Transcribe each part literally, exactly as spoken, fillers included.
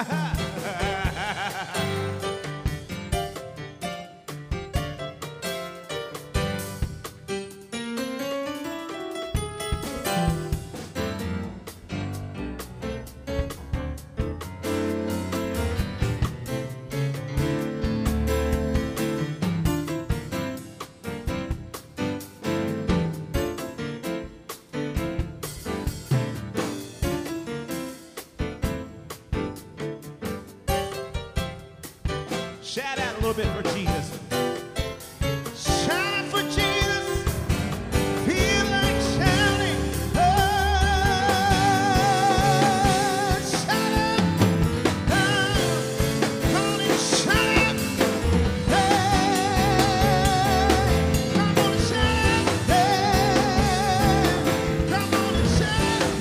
Shout out a little bit for Jesus. Shout out for Jesus. Feel like shouting. Oh, shout out. Oh, come on and shout out. Hey, come on and shout out. Hey, come on and shout out.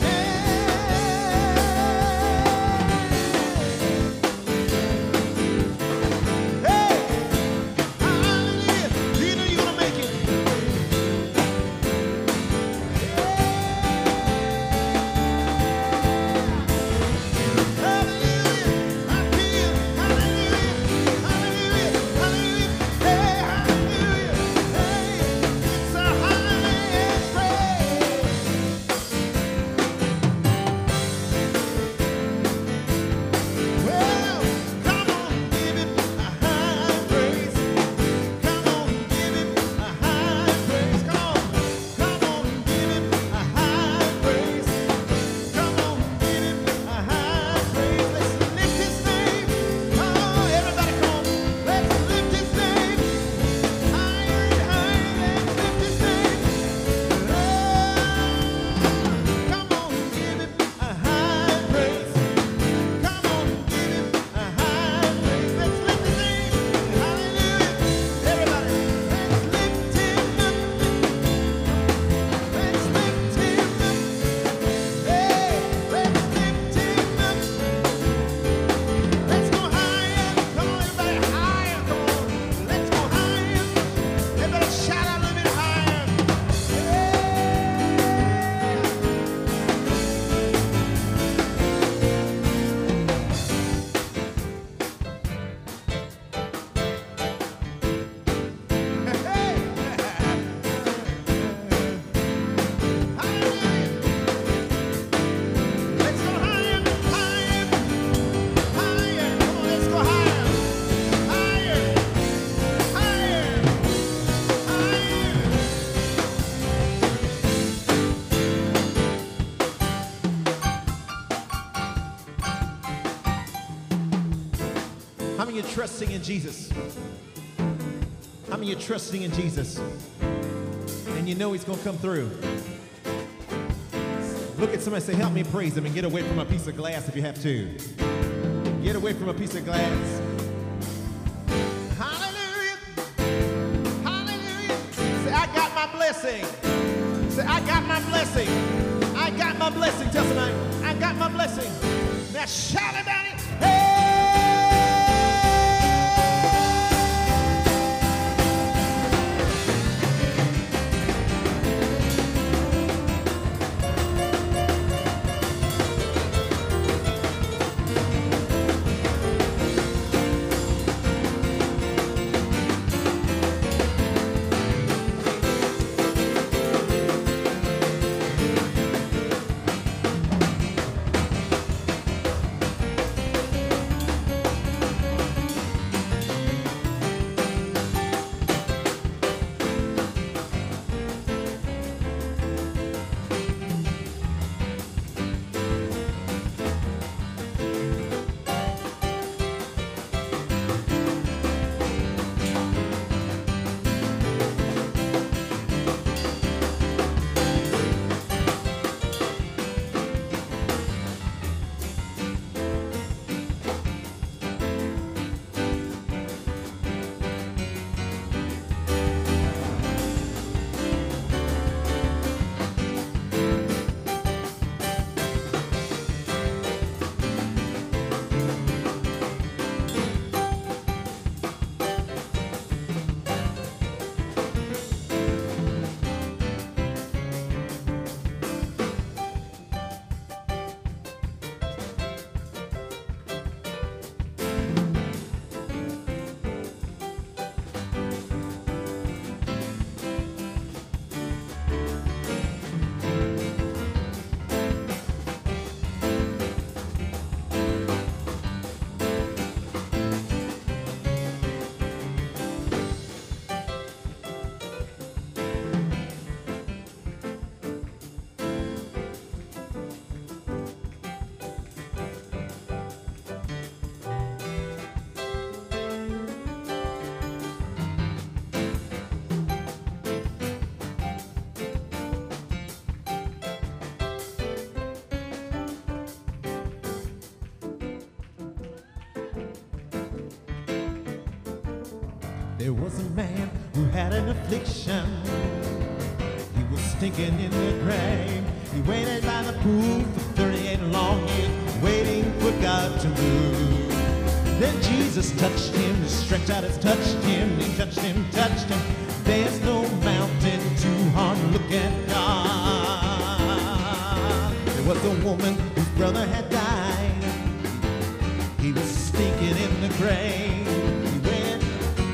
How many of you are trusting in Jesus? How many of you are trusting in Jesus? And you know he's going to come through. Look at somebody and say, help me praise him, and get away from a piece of glass if you have to. Get away from a piece of glass. Hallelujah. Hallelujah. Say, I got my blessing. Say, I got my blessing. I got my blessing. Tell somebody, I got my blessing. Now shout about it. Hey! There was a man who had an affliction. He was stinking in the grave. He waited by the pool for thirty-eight long years, waiting for God to move. Then Jesus touched him, stretched out his, touched him, he touched him, touched him. There's no mountain too hard to look at God. There was a woman whose brother had died. He was stinking in the grave. He went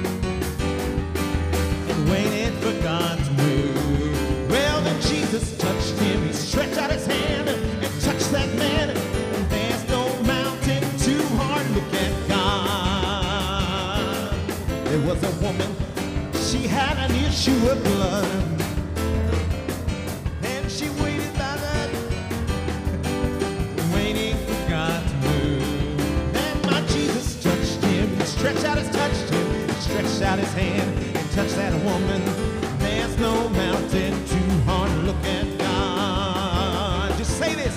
and waited for God to move. Well, then Jesus touched him. He stretched out his hand and touched that man. And there's no mountain too hard to look at God. There was a woman, she had an issue of blood. And she waited by that, waiting for God to move. And my Jesus touched him. He stretched out his, touched him. He stretched out his hand and touched that woman. There's no mountain too hard to look at God. Just say this.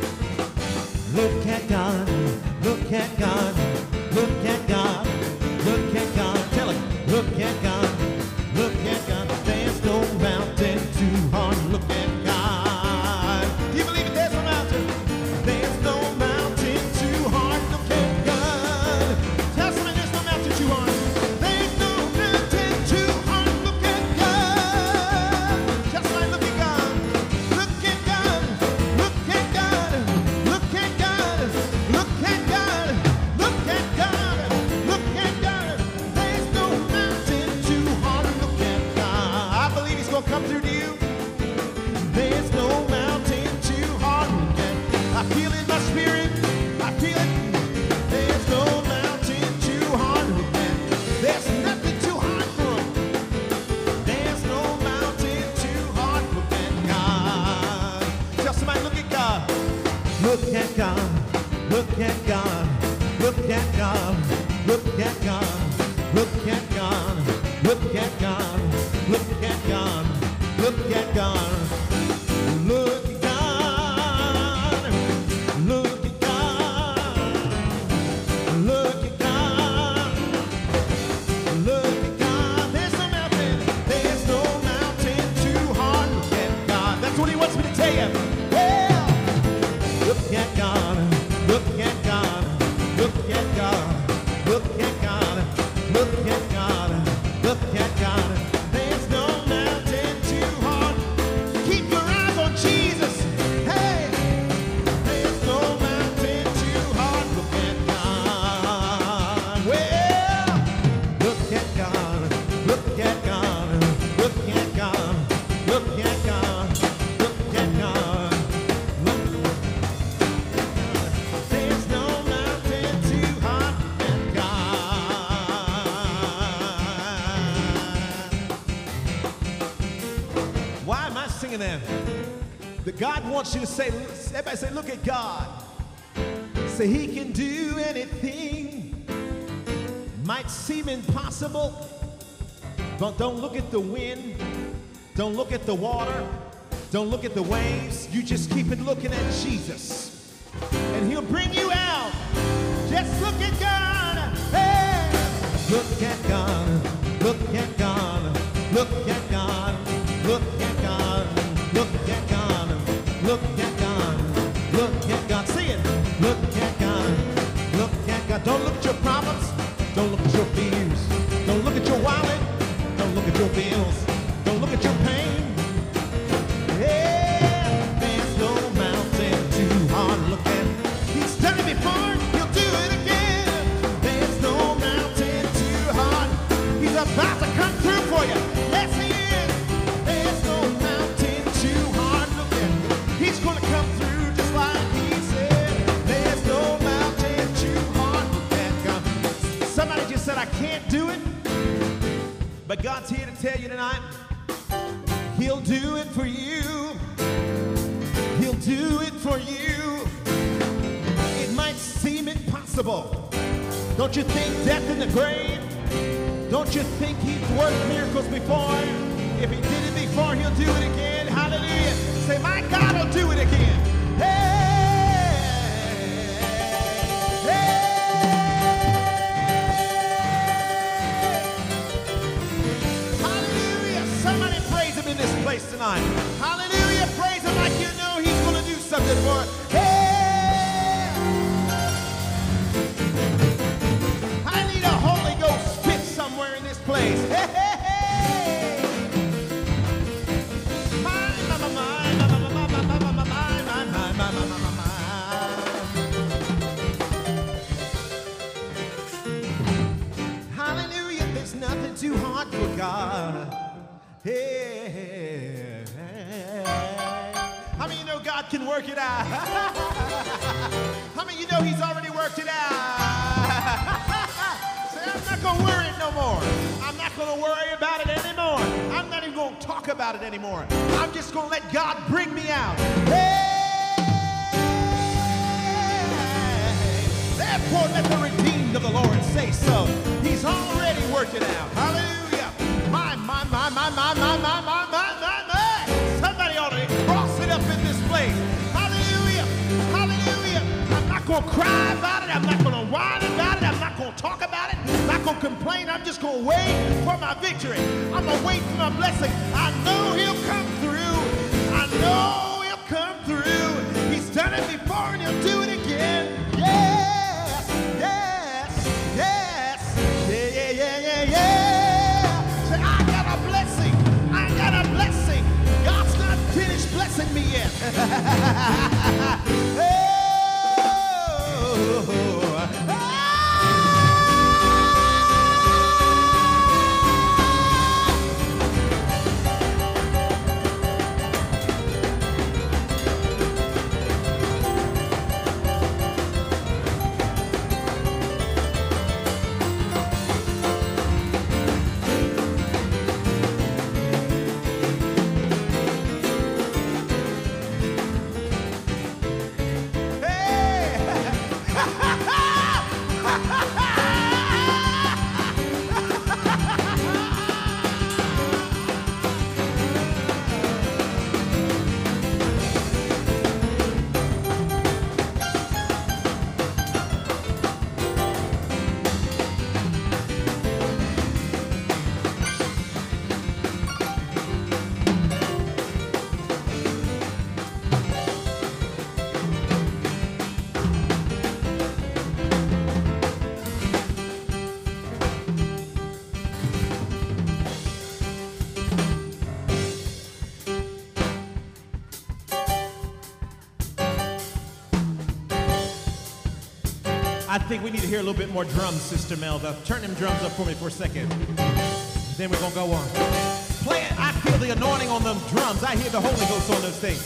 Look at God, look at God, look at God, look at God. Tell him, look at God, look at God. There's no mountain too hard to look at God. Do you believe it? There's no mountain. There's no mountain too hard to look at God. Tell somebody there's no mountain too hard. There's no mountain too hard to look at God. Tell somebody, look at God. Look at God. Look at God. Look at God. Look at God. Look at God. Look at God. There's no mountain too hard to look at God. I believe he's going to come through to you. There's no mountain too hard to look at. I feel it in my spirit. I feel it. There's no mountain too hard to look at. There's nothing too hard for him. There's no mountain too hard to look at God. Tell somebody, look at God. Look at God. Look at God. Look at God. Look at God. Look at God. Look at God. Look at God. Look at God. Look at God. Look at God. Look at God. Look at God. There's no mountain. There's no mountain too hard to look at God. That's what he wants me to tell you. Yeah. Look at God. Look at God. Look at God. Look at God. Look at God. Look at God. There's no mountain too hard. Keep your eyes on Jesus. Hey, there's no mountain too hard. Look at God. Well, look at God. Look at God. Look at God. Look at God. Look at God. Look at God. There's no mountain too hard at God. Why am I singing that? That God wants you to say, everybody say, look at God. Say he can do anything. Might seem impossible, but don't look at the wind. Don't look at the water. Don't look at the waves. You just keep it looking at Jesus. And he'll bring you out. Just look at God. Hey! Look at God. Look at God. Look at God. Look at God. Look at God. Look at God. Look at God. See it. Look at God. Look at God. Don't look at your problems. Don't look at your fears. Don't look at your wallet. Don't look at your bills. Don't look at your pain. Yeah, there's no mountain too hard to look at. He's done it before, he'll do it again. There's no mountain too hard. He's about to come through for you. Yes, he is. There's no mountain too hard to look at. He's going to come through just like he said. There's no mountain too hard to look at God. Somebody just said, I can't do it. But God's here to tell you tonight, he'll do it for you. He'll do it for you. It might seem impossible. Don't you think death in the grave? Don't you think he's worked miracles before? If he did it before, he'll do it again. Hallelujah. Say, my God will do it again. Hey! Hey! good for it. Yeah. I need a Holy Ghost fit somewhere in this place. Hey, hey, hey. My, my, my, my, my, my, my, my, my, my, my, my, my, my, my, my, my. Hallelujah, there's nothing too hard for God. Hey, how many of you know God can work it out? How many of you know He's already worked it out? Say, I'm not going to worry no more. I'm not going to worry about it anymore. I'm not even going to talk about it anymore. I'm just going to let God bring me out. Hey, therefore let the redeemed of the Lord say so. He's already worked it out. Hallelujah. My, my, my, my, my, my, my, my, my, my, my. Somebody ought to cross it up in this place. Hallelujah. Hallelujah. I'm not going to cry about it. I'm not going to whine about it. I'm not going to talk about it. I'm not going to complain. I'm just going to wait for my victory. I'm going to wait for my blessing. I know He'll come through. I know He'll come through. He's done it before and He'll do it again. Yes, yes, yes. Yeah, yeah, yeah, yeah, yeah. Blessing me yet. Oh, oh. I think we need to hear a little bit more drums, Sister Melva. Turn them drums up for me for a second. Then we're going to go on. Play it. I feel the anointing on them drums. I hear the Holy Ghost on those things.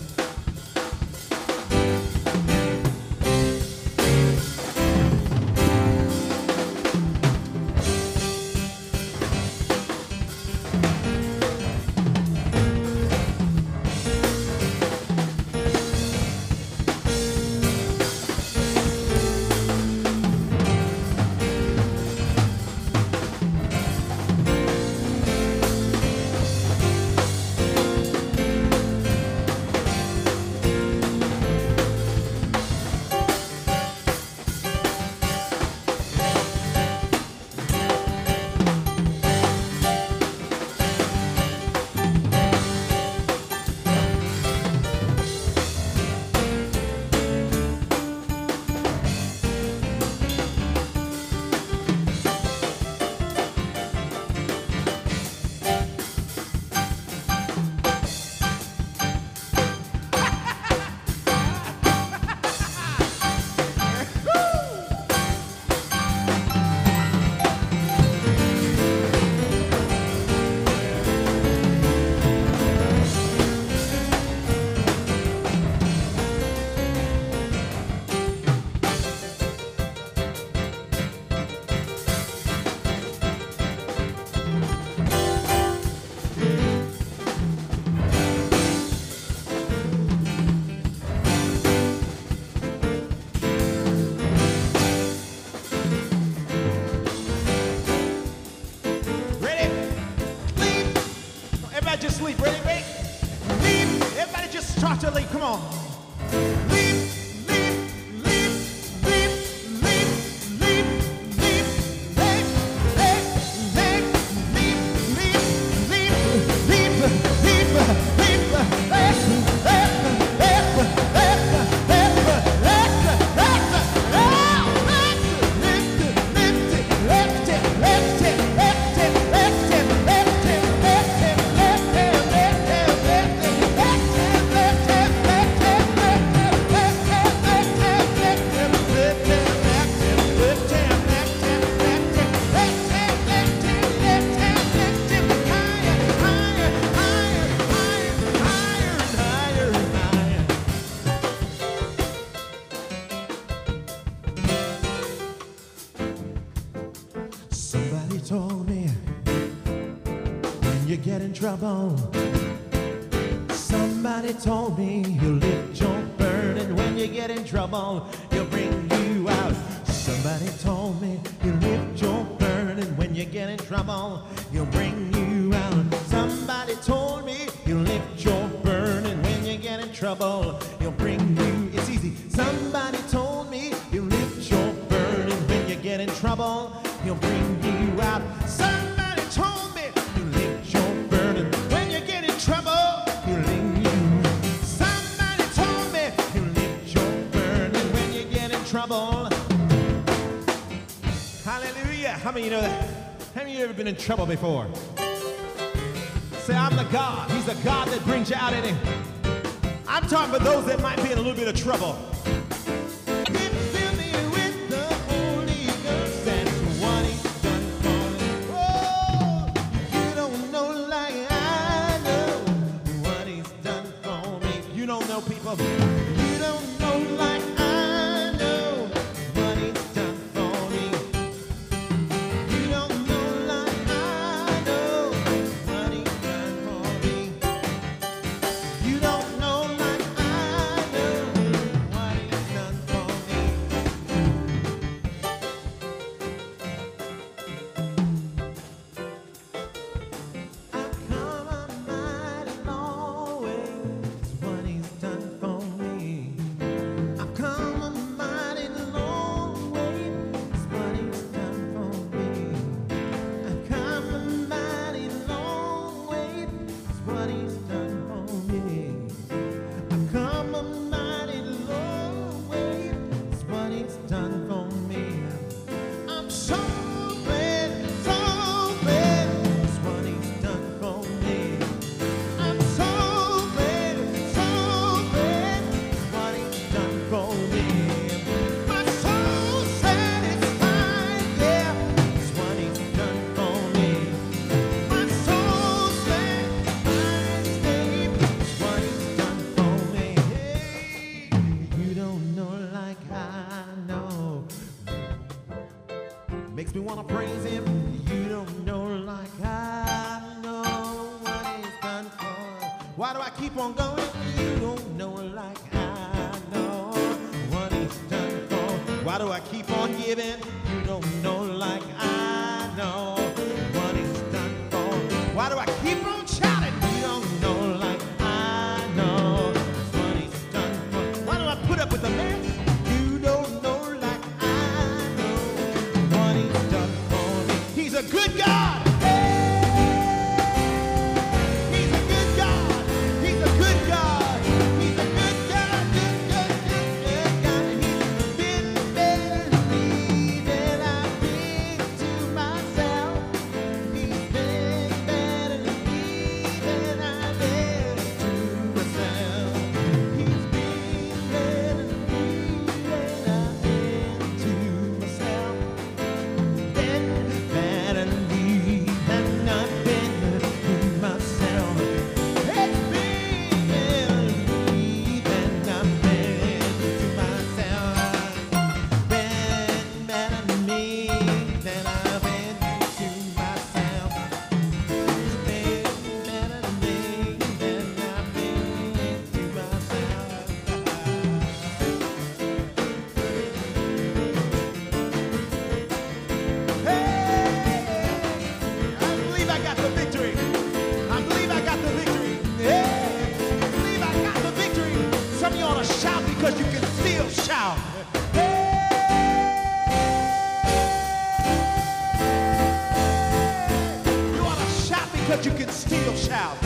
Just sleep. Ready, ready? Leap. Everybody just start to leap. Come on. Leap, leap, leap, leap, leap, leap, leap, leap, leap, leap, leap, leap, leap, leap, leap, leap, leap, leap, leap, you get in trouble. Somebody told me he'll lift your burden. When you get in trouble, he'll bring you out. Somebody told me he'll lift your burden. When you get in trouble, he'll bring you out. Somebody told me he'll lift your burden. When you get in trouble, he'll bring you. It's easy. Somebody told me he'll lift your burden. When you get in trouble, he'll bring you out. Somebody told me he'll lift your burden. When you get in trouble, he'll bring you. Somebody told me he'll lift your burden. When you get in trouble. Hallelujah. How many of you know that? How many of you ever been in trouble before? Say, I'm the God. He's the God that brings you out in it. I'm talking about those that might be in a little bit of trouble. People, you don't know like I know what he's done for me. You don't know like I know what he's done for me. You don't know like I know what he's done for me. I've come a mighty long way. It's what he's done. Makes me want to praise him. You don't know like I know what he's done for. Why do I keep on going? You don't know like I know what he's done for. Why do I keep on giving? You don't know like I know what he's done for. Why do I keep on shouting? You don't know like I know what he's done for. Why do I put up with the mess? You don't know. He's a good God. He's a good God. He's a good God. He's a good God. Good, good, good, good God. He's been better to me than I've been to myself. He's been better to me than I've been to myself. He's been better to me than I've been to myself. Because you can still shout. Hey! You ought to shout because you can still shout.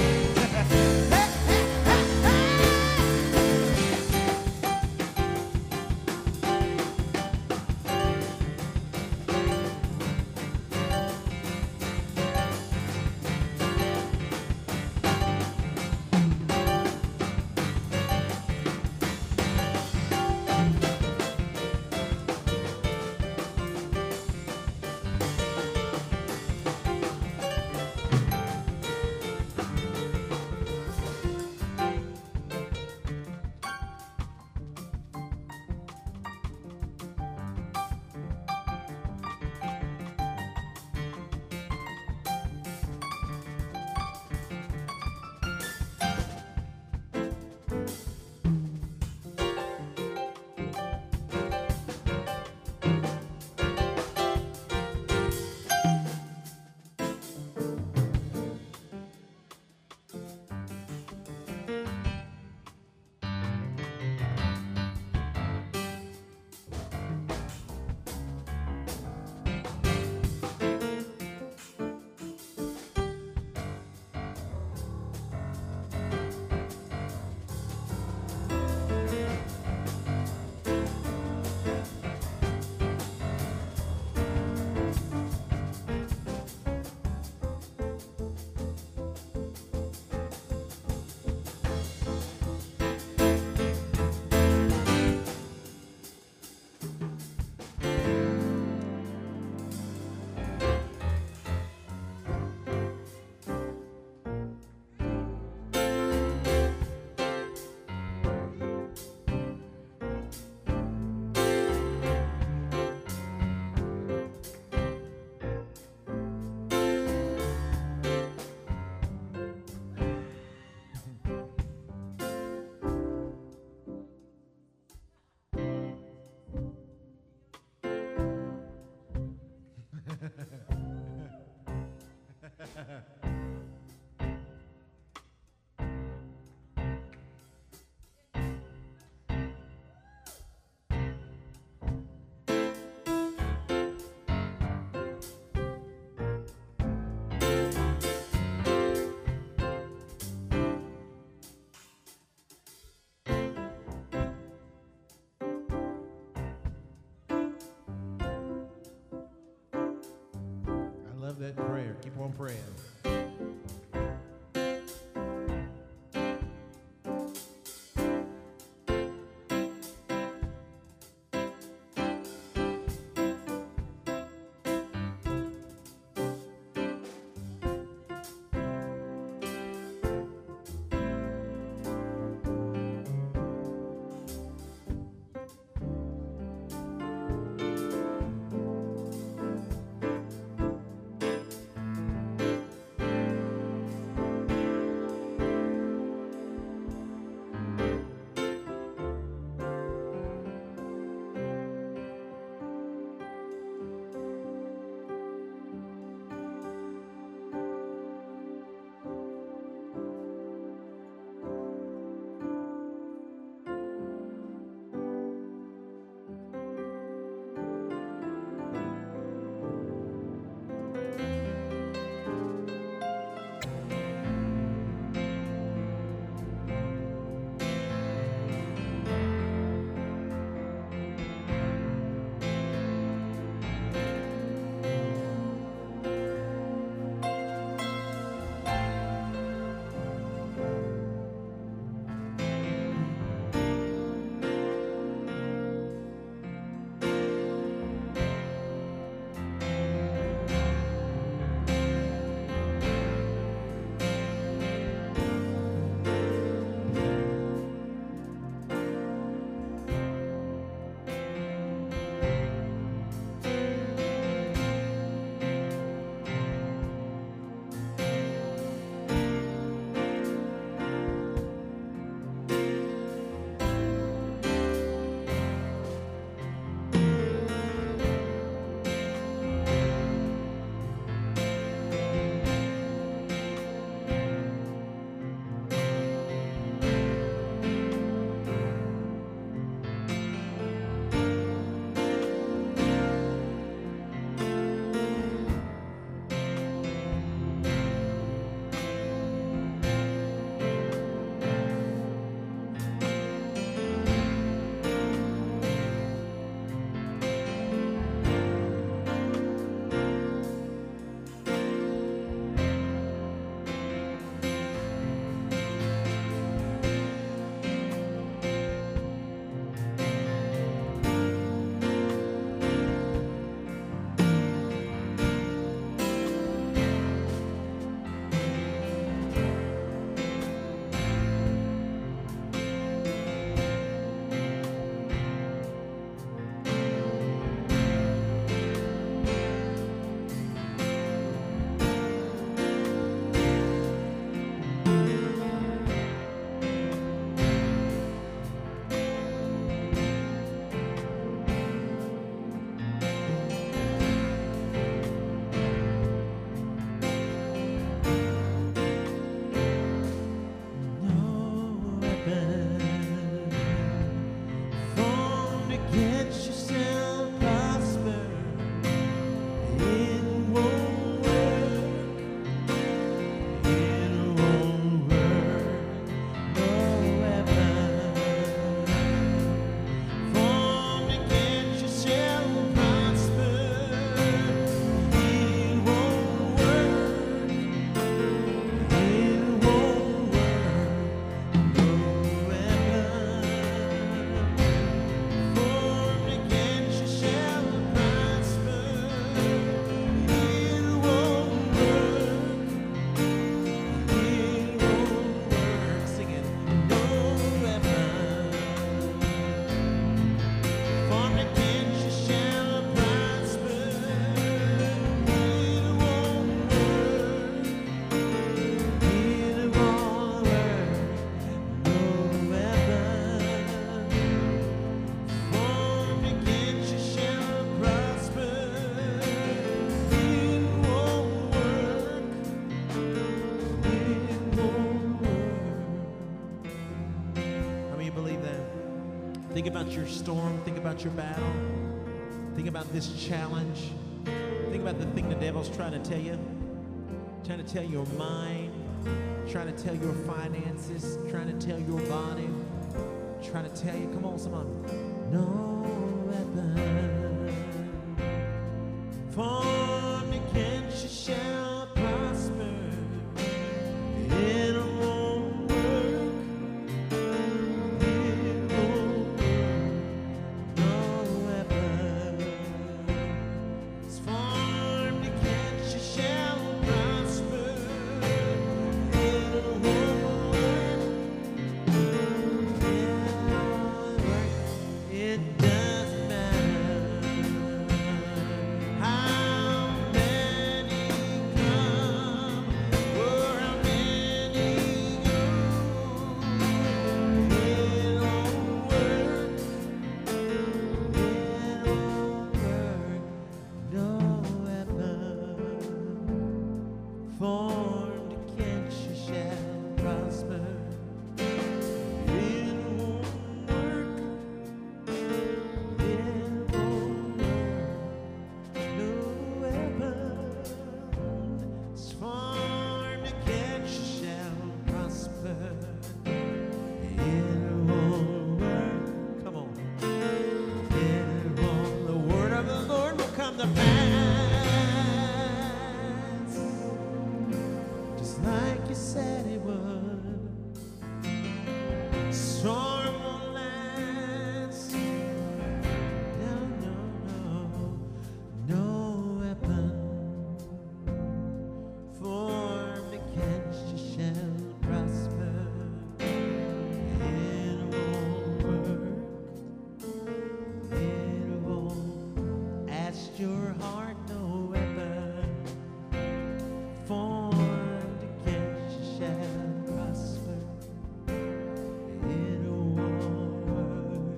Love that prayer. Keep on praying. Think about your storm. Think about your battle. Think about this challenge. Think about the thing the devil's trying to tell you. trying to tell your mind, trying to tell your finances, trying to tell your body, trying to tell you, come on, someone, no weapon formed against you shall prosper. It won't work. It won't work. No weapon is formed against you shall prosper. It won't work. It doesn't matter how many come or how many go. It won't work. It won't work. No weapon formed against you shall prosper. It won't work. It won't work. No weapon formed against you shall prosper. It won't work. Come on. It won't. The word of the Lord will come to pass, just like you said it would. Storm won't last. No, no, no. No weapon formed against you shall prosper. It won't work. It won't. Ask your heart, no weapon formed against you shall prosper. It won't work.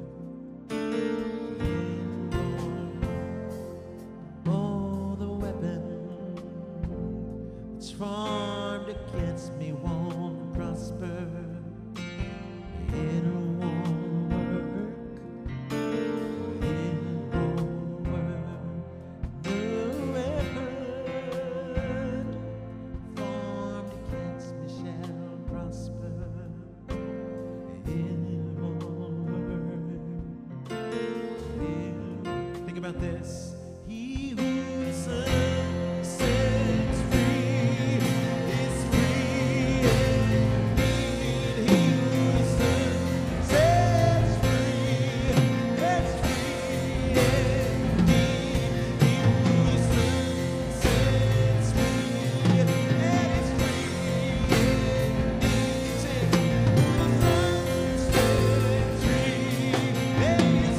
It won't. Oh, the weapon that's formed against me won't prosper. It won't work. It won't work. No weapon formed against me shall prosper. It won't work. It- Think about this. He who the Son sets free is free indeed. He who the Son sets free is free indeed. He who the Son sets free is free indeed. Say, who the Son sets free is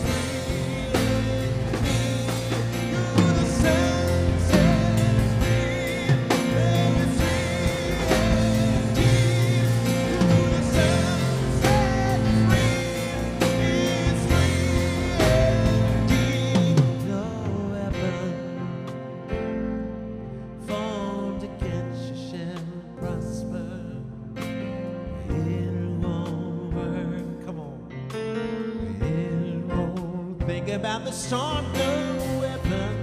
Think about the storm, no weapon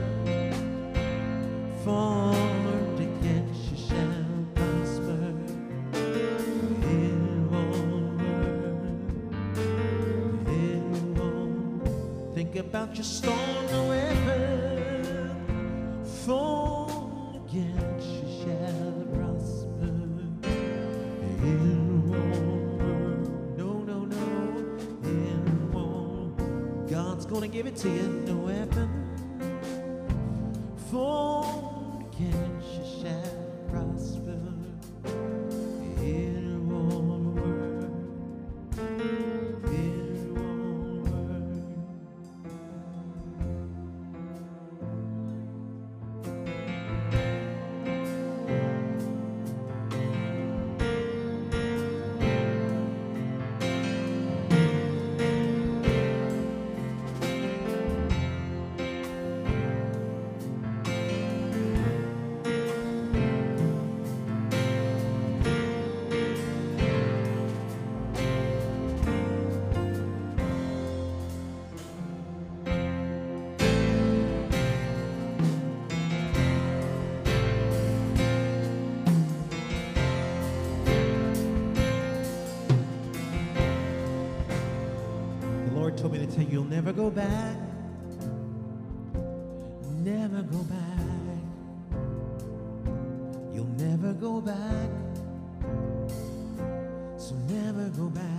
formed against you shall prosper. It won't work. It won't. Think about your storm, no weapon formed against you shall prosper. It won't work. No, no, no. It won't. God's gonna give it to you. No weapon formed against you shall prosper. It won't work. It won't work. never go back, never go back. You'll never go back, so never go back.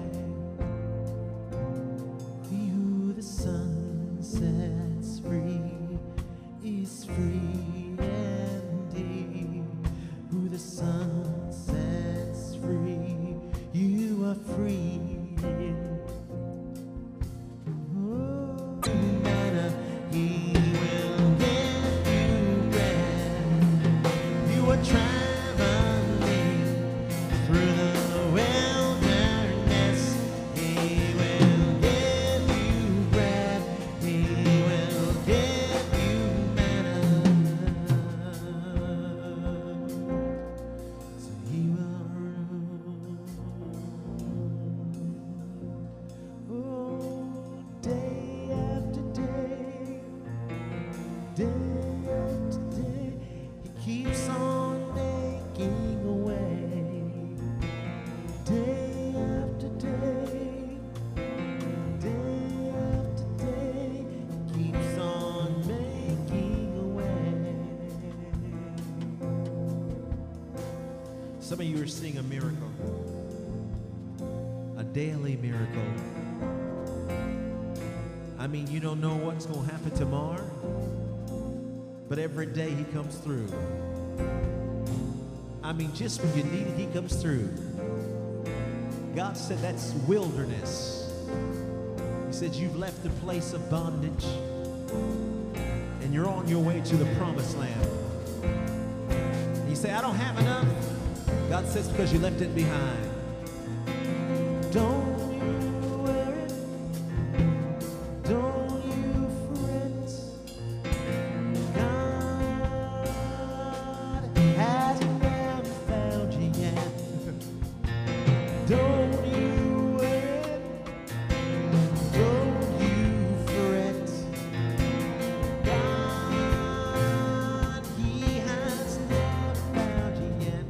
He who the sun sets free is free indeed. Who the sun sets free, you are free. Some of you are seeing a miracle, a daily miracle. I mean, you don't know what's going to happen tomorrow, but every day he comes through. I mean, just when you need it, he comes through. God said that's wilderness. He said you've left the place of bondage and you're on your way to the promised land. And you say, I don't have enough. God says because you left it behind. Don't you worry, don't you fret. God hasn't never found you yet. Don't you worry, don't you fret. God, he has never found you yet.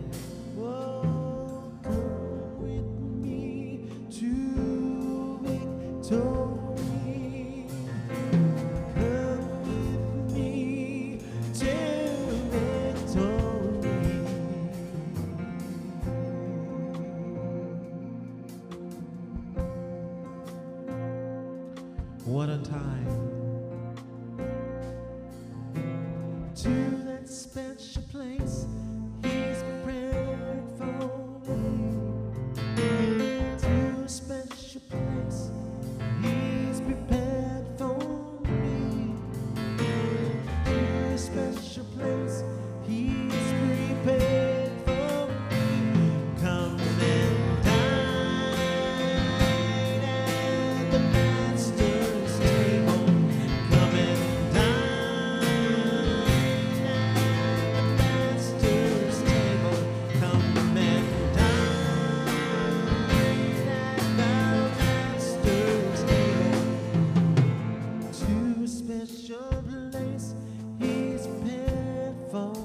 What a time to that special place he's prepared for me. To a special place he's prepared for me. To a special place he's prepared for me. Come and dine at the Master's table. Come and dine at the Master's table. Come and dine at the Master's table. To a special place he's prepared for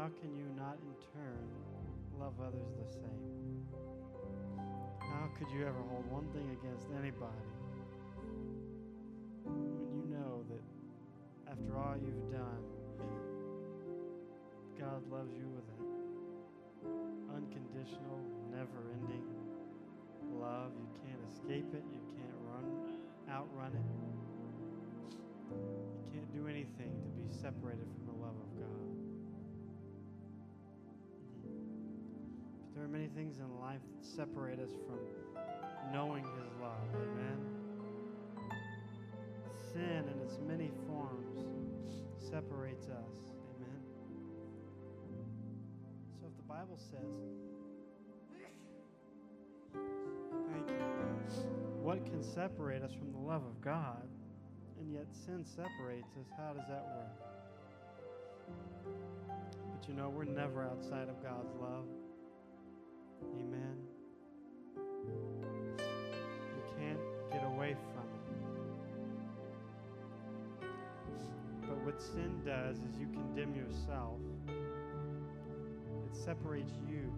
how can you not in turn love others the same? How could you ever hold one thing against anybody when you know that after all you've done, God loves you with an unconditional, never-ending love? You can't escape it. You can't run, outrun it. You can't do anything to be separated from the love of God. But there are many things in life that separate us from knowing His love. Amen. Sin in its many forms separates us. Amen. So if the Bible says, thank you, what can separate us from the love of God, and yet sin separates us, how does that work? But you know, we're never outside of God's love. Amen. You can't get away from it. But what sin does is you condemn yourself. It separates you.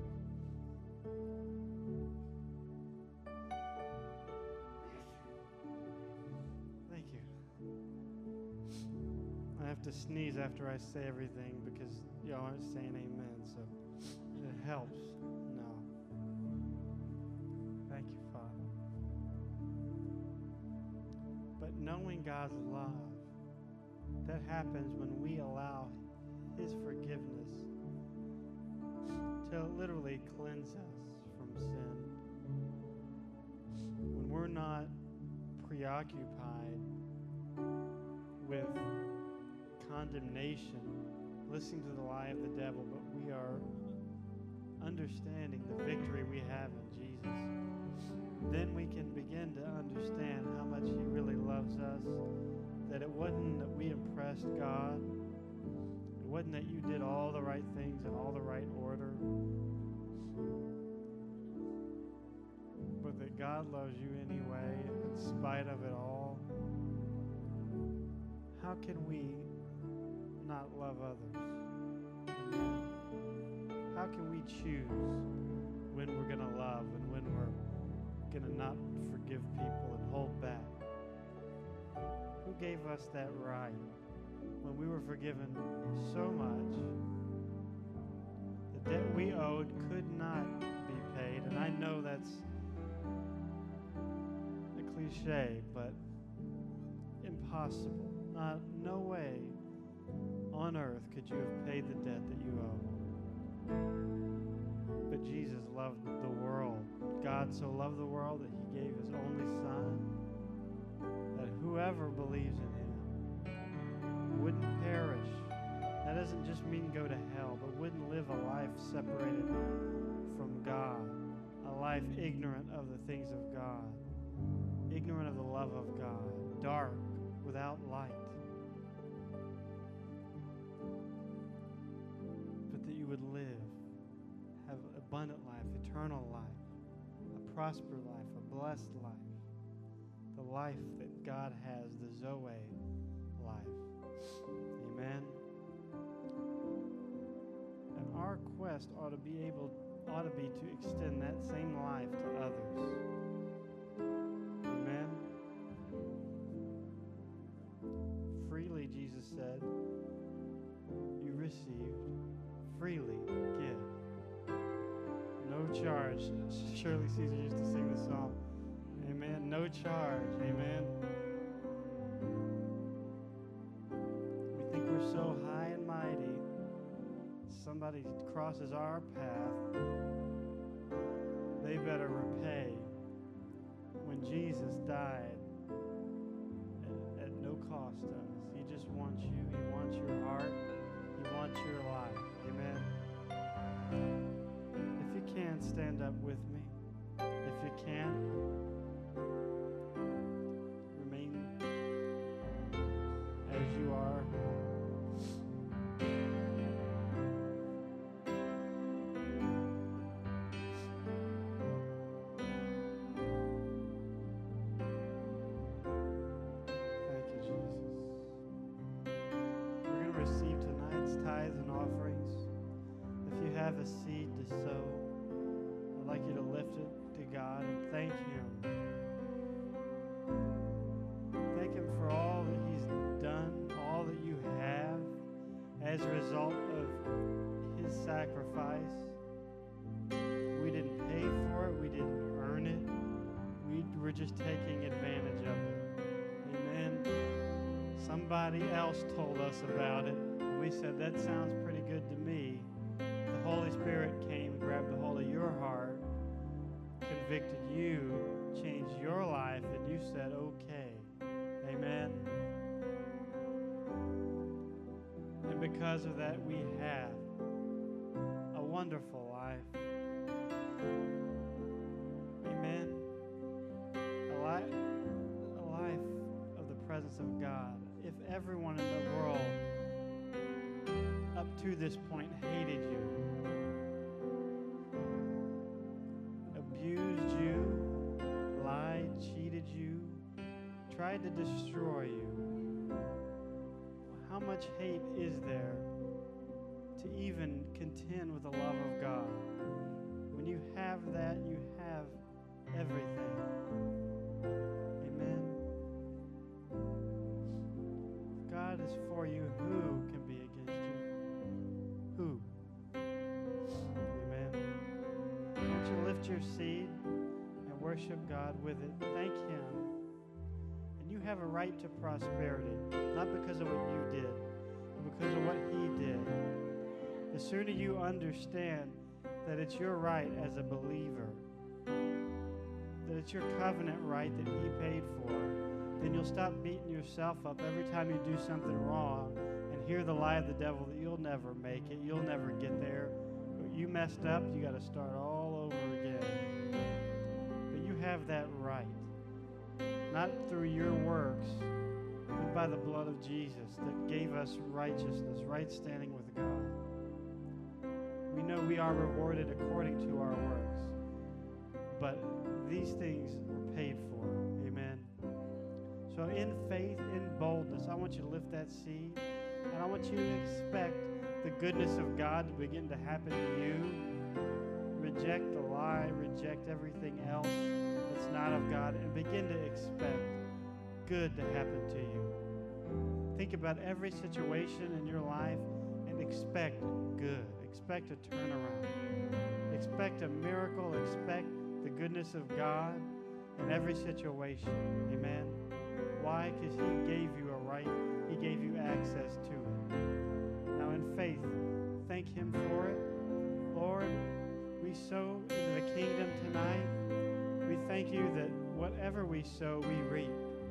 Thank you. I have to sneeze after I say everything because y'all aren't saying amen, so it helps. No. Thank you, Father. But knowing God's love, that happens when we allow His forgiveness to literally cleanse us from sin. When we're not preoccupied with condemnation, listening to the lie of the devil, but we are understanding the victory we have in Jesus, then we can begin to understand how much He really loves us, that it wasn't that we impressed God, it wasn't that you did all the right things in all the right order, but that God loves you anyway, in spite of it all. How can we not love others? How can we choose when we're going to love and when we're going to not forgive people and hold back? Who gave us that right when we were forgiven so much? The debt we owed could not be paid, and I know that's a cliche, but impossible. Not, no way on earth could you have paid the debt that you owe. But Jesus loved the world. God so loved the world that He gave His only Son, that whoever believes in Him wouldn't perish. That doesn't just mean go to hell, but wouldn't live a life separated from God, a life ignorant of the things of God, ignorant of the love of God, dark, without light. But that you would live, have abundant life, eternal life, a prosperous life, a blessed life, the life that God has, the Zoe life. Amen. And our quest ought to be able, ought to be to extend that same life to others. Amen. Freely, Jesus said, you received, freely give. No charge. Shirley Caesar used to sing the song. Amen. No charge. Amen. We think we're so high and mighty. Somebody crosses our path, they better repay. When Jesus died at, at no cost to us, He just wants you. He wants your heart. He wants your life. Amen. If you can, stand up with me. If you can, remain as you are. Thank you, Jesus. We're going to receive tonight's tithes and offerings. have a seed to sow, I'd like you to lift it to God and thank Him. Thank Him for all that He's done, all that you have as a result of His sacrifice. We didn't pay for it. We didn't earn it. We were just taking advantage of it. Amen. Somebody else told us about it. And we said, that sounds pretty good to me. The Holy Spirit came, grabbed a hold of your heart, convicted you, changed your life, and you said, okay. Amen. And because of that, we have a wonderful life. Amen. A life, a life of the presence of God. If everyone in the world up to this point hated you, abused you, lied, cheated you, tried to destroy you, how much hate is there to even contend with the love of God? When you have that, you have everything. Amen. If God is for you, who can be against you? Who? Amen. Won't you lift your seed and worship God with it? Thank Him. And you have a right to prosperity, not because of what you did, but because of what He did. The sooner you understand that it's your right as a believer, that it's your covenant right that He paid for, then you'll stop beating yourself up every time you do something wrong and hear the lie of the devil that you'll never make it, you'll never get there. You messed up, you got to start all over again. But you have that right, not through your works, but by the blood of Jesus that gave us righteousness, right standing with God. We know we are rewarded according to our works, but these things were paid for. Amen. So in faith, in boldness, I want you to lift that seed, and I want you to expect the goodness of God to begin to happen to you. Reject the lie, reject everything else that's not of God, and begin to expect good to happen to you. Think about every situation in your life and expect good. Expect a turnaround. Expect a miracle. Expect the goodness of God in every situation. Amen. Why? Because He gave you a right. He gave you access to it. Now in faith, thank Him for it. Lord, we sow into the kingdom tonight. We thank You that whatever we sow, we reap.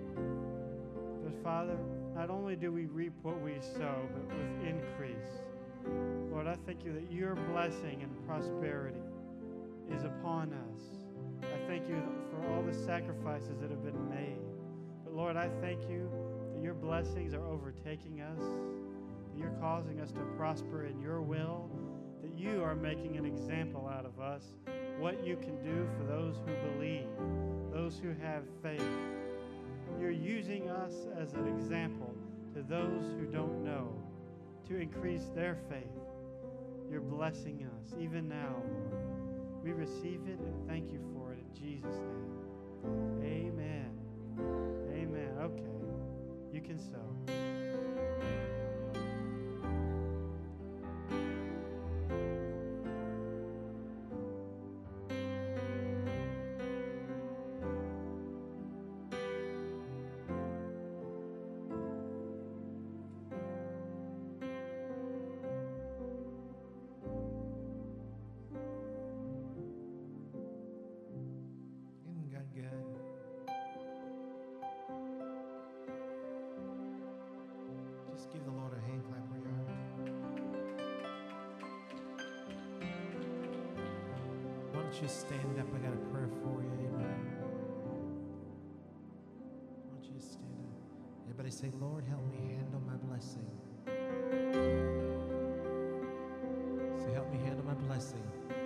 But Father, not only do we reap what we sow, but with increase. Lord, I thank You that Your blessing and prosperity is upon us. I thank You for all the sacrifices that have been made. But Lord, I thank You that Your blessings are overtaking us, that You're causing us to prosper in Your will, that You are making an example out of us, what You can do for those who believe, those who have faith. You're using us as an example to those who don't know, to increase their faith. You're blessing us even now, Lord. We receive it and thank You for it in Jesus' name. Amen. Amen. Okay. You can sow. Give the Lord a hand clap where you are. Why don't you stand up? I got a prayer for you. Amen. Why don't you stand up? Everybody say, Lord, help me handle my blessing. Say, help me handle my blessing.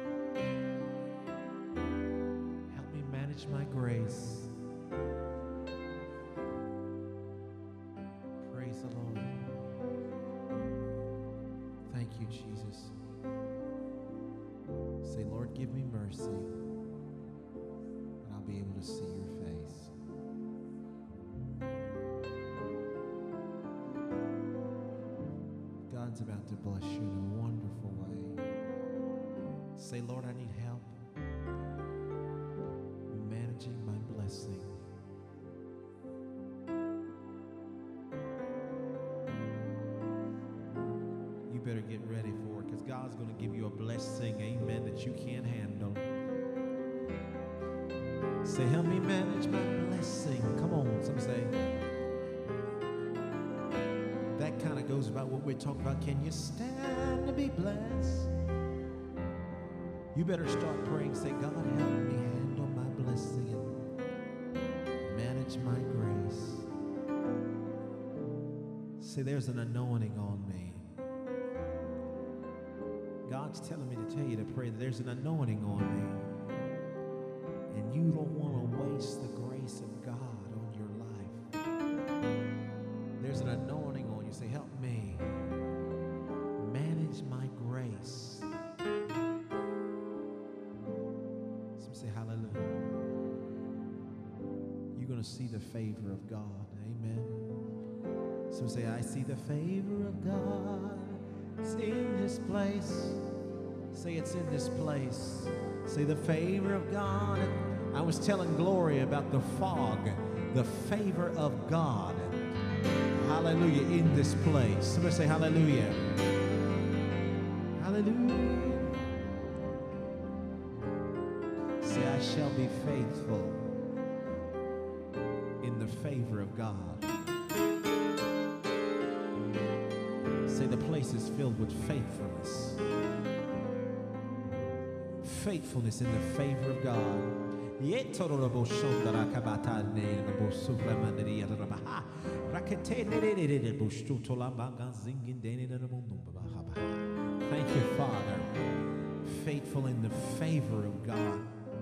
Help me manage my grace. Praise the Lord. Thank You, Jesus. Say, Lord, give me mercy, and I'll be able to see your face. God's about to bless you in a wonderful way. Say, Lord, I need help managing my blessing. You better get ready for it, because God's going to give you a blessing, amen, that you can't handle. Say, help me manage my blessing. Come on, some say. That kind of goes about what we're talking about. Can you stand to be blessed? You better start praying. Say, God, help me handle my blessing and manage my grace. Say, there's an anointing on me. God's telling me to tell you to pray that there's an anointing on me. And you don't want to waste the grace of God on your life. There's an anointing on you. Say, help me manage my grace. Some say hallelujah. You're going to see the favor of God. Amen. Some say, I see the favor of God. It's in this place. Say, it's in this place. Say, the favor of God. I was telling Gloria about the fog, the favor of God. Hallelujah, in this place. Somebody say hallelujah. Hallelujah. Say, I shall be faithful in the favor of God. Say, the place is filled with faithfulness. Faithfulness in the favor of God. Thank you, Father. Faithful in the favor of God.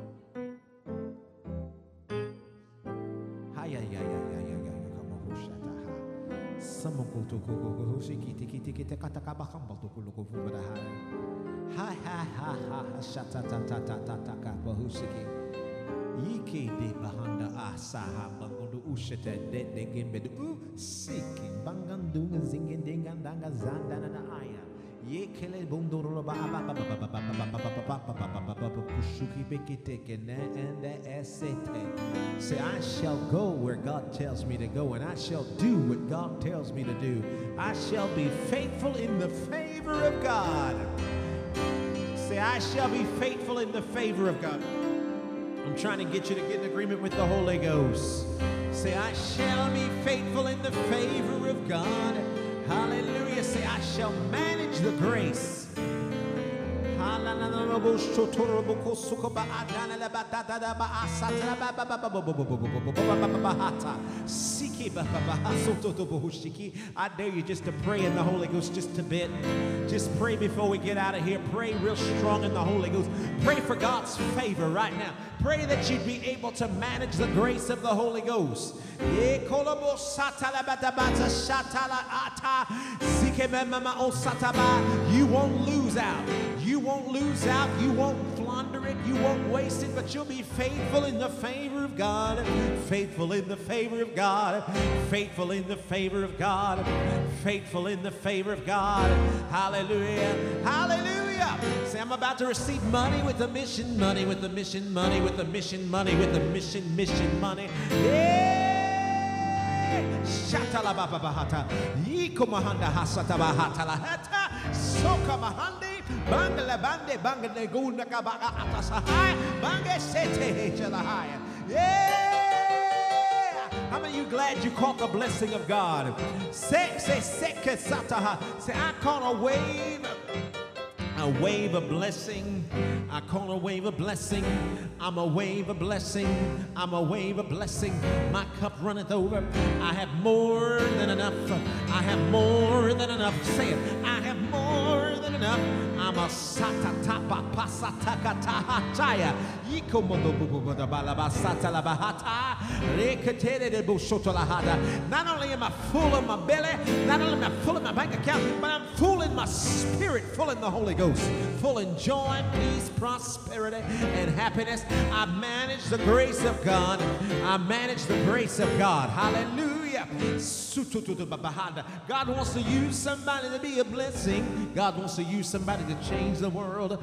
Ha ha ha ha shata ta ta ta ta ta ka bahusiki yiki de bahanda asaha bangondo ushete de de gembe u siki bangandu zingin dingandanga zanda na aya yekele bondoro ba ba ba ba ba ba ba ba ba kushuki bekite kene and esete. Say, I shall go where God tells me to go, and I shall do what God tells me to do. I shall be faithful in the favor of God. Say, I shall be faithful in the favor of God. I'm trying to get you to get in agreement with the Holy Ghost. Say, I shall be faithful in the favor of God. Hallelujah. Say, I shall manage the grace. I dare you just to pray in the Holy Ghost just a bit. Just pray before we get out of here. Pray real strong in the Holy Ghost. Pray for God's favor right now. Pray that you'd be able to manage the grace of the Holy Ghost. You won't lose out. You won't lose out. You won't flounder it. You won't waste it. But you'll be faithful in the favor of God. Faithful in the favor of God. Faithful in the favor of God. Faithful in the favor of God. Hallelujah. Hallelujah. Say, I'm about to receive money with the mission money, with the mission money, with the mission money, with the mission, mission money. Yeah. Shatalababahata. Yikomahanda hasatabahatalahata. Sokamahandi. Bangalabande banganegundakabaka atasahai. Bangasete chalahaya. Yeah. How many of you glad you caught the blessing of God? Say, say, seke sataha. Say, I caught a wave. A wave of blessing. I call a wave of blessing. I'm a wave of blessing. I'm a wave of blessing. My cup runneth over. I have more than enough. I have more than enough. Say it. I have more than enough. I'm Mama Sata Tapa Pasataka Tahataya. Not only am I full in my belly, not only am I full in my bank account, but I'm full in my spirit, full in the Holy Ghost, full in joy, peace, prosperity, and happiness. I manage the grace of God. I manage the grace of God. Hallelujah. God wants to use somebody to be a blessing. God wants to use somebody to change the world.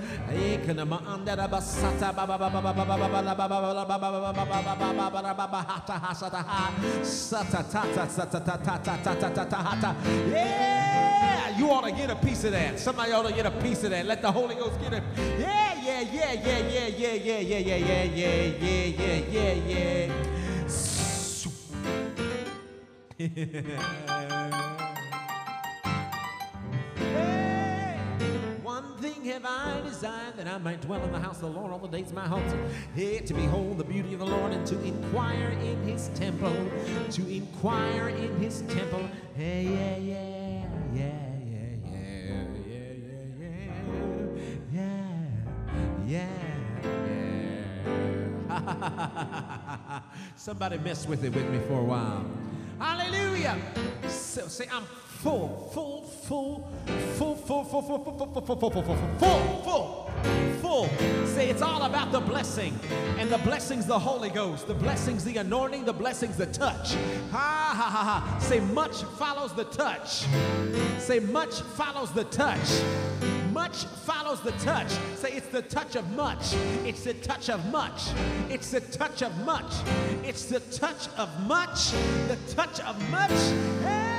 Yeah, you ought to get a piece of that. Somebody ought to get a piece of that. Let the Holy Ghost get it. Yeah, yeah, yeah, yeah, yeah, yeah, yeah, yeah, yeah, yeah, yeah, yeah, yeah, yeah, yeah. Hey, one thing have I desired, that I might dwell in the house of the Lord all the days of my heart. Hey, to behold the beauty of the Lord and to inquire in his temple. To inquire in his temple. Hey, yeah, yeah, yeah, yeah, yeah, yeah, yeah, yeah, yeah. Somebody mess with it with me for a while. Hallelujah. So say, I'm full, full, full, full, full, full, full, full, full, full, full, full, full, full, full. Say, it's all about the blessing. And the blessing's the Holy Ghost. The blessing's the anointing. The blessing's the touch. Ha, ha, ha, ha. Say, much follows the touch. Say, much follows the touch. Much follows the touch. Say, it's the touch of much. It's the touch of much. It's the touch of much. It's the touch of much. The touch of much. Hey!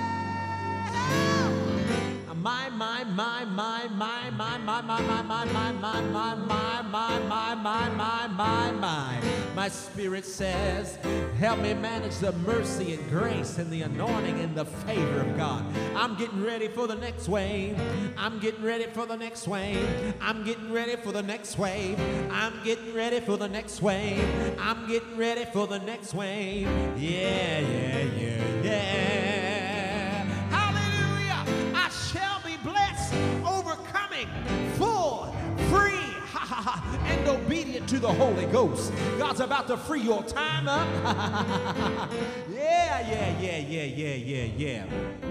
My, my, my, my, my, my, my, my, my, my, my, my, my, my, my, my, my, my, my, my. My spirit says, help me manage the mercy and grace and the anointing and the favor of God. I'm getting ready for the next wave. I'm getting ready for the next wave. I'm getting ready for the next wave. I'm getting ready for the next wave. I'm getting ready for the next wave. Yeah, yeah, yeah, yeah. Hallelujah. I shall be blessed, overcoming, full, free, ha, ha, ha, and obedient to the Holy Ghost. God's about to free your time up. Yeah, yeah, yeah, yeah, yeah, yeah, yeah.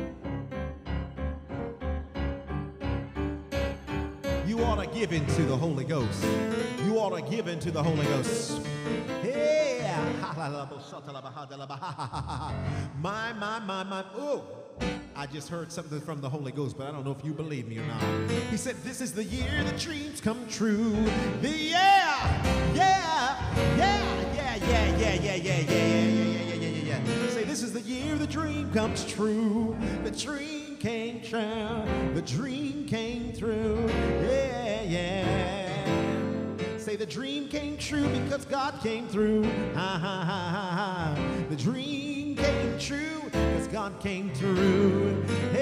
You ought to give into the Holy Ghost. You ought to give into the Holy Ghost. Yeah. My, my, my, my. Oh. I just heard something from the Holy Ghost, but I don't know if you believe me or not. He said, this is the year the dreams come true. The yeah, yeah, yeah, yeah, yeah, yeah, yeah, yeah, yeah, yeah, yeah, yeah, yeah, yeah. Say, this is the year the dream comes true. The dream came true. The dream came through. Yeah, yeah. Say, the dream came true because God came through. Ha, ha, ha, ha, ha. The dream came true because God came through.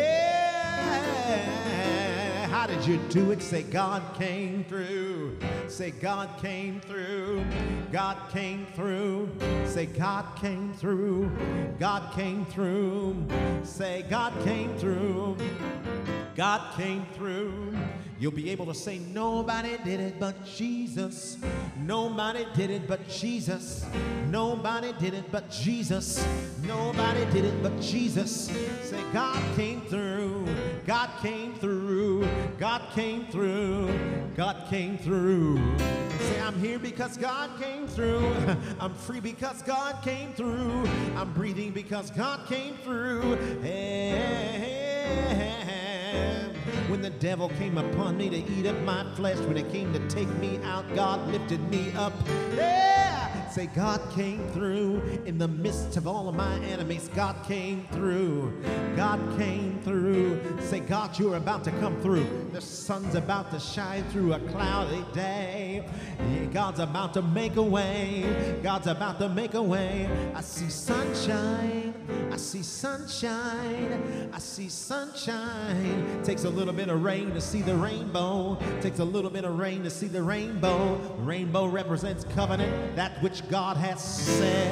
Hey, how did you do it? Say, God came through. Say, God came through. God came through. Say, God came through. God came through. Say, God came through. God came through. You'll be able to say, nobody did it but Jesus. Nobody did it but Jesus. Nobody did it but Jesus. Nobody did it but Jesus. Say, God came through. God came through. God came through. God came through. Say, I'm here because God came through. I'm free because God came through. I'm breathing because God came through. Hey, hey, hey. When the devil came upon me to eat up my flesh, when it came to take me out, God lifted me up. Yeah! Say, God came through in the midst of all of my enemies. God came through. God came through. Say, God, you're about to come through. The sun's about to shine through a cloudy day. Yeah, God's about to make a way. God's about to make a way. I see sunshine. I see sunshine. I see sunshine. Takes a little bit of rain to see the rainbow. Takes a little bit of rain to see the rainbow. Rainbow represents covenant, that which God has said.